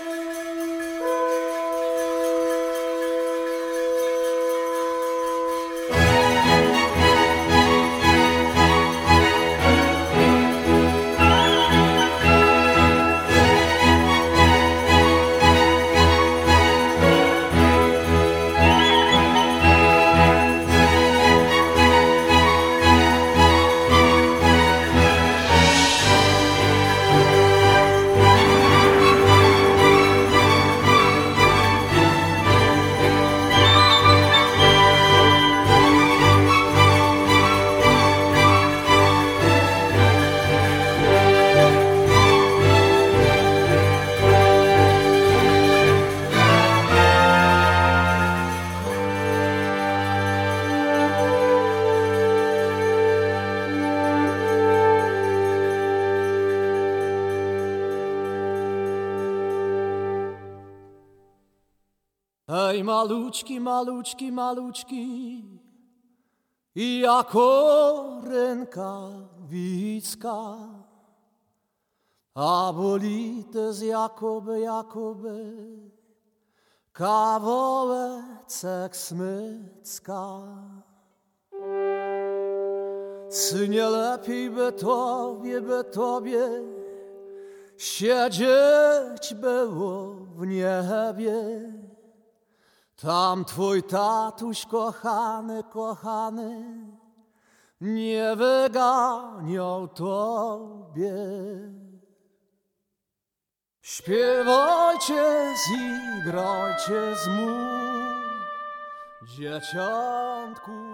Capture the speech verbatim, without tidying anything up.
Ej, maluczki, maluczki, maluczki, jako rękawicka, a bolites jakoby, jakoby, kawałeczek smycka. Czy nie lepiej by tobie, by tobie siedzieć było w niebie? Tam twój tatuś kochany, kochany nie wyganiał tobie. Śpiewajcie, zigrajcie z mu, dzieciątku.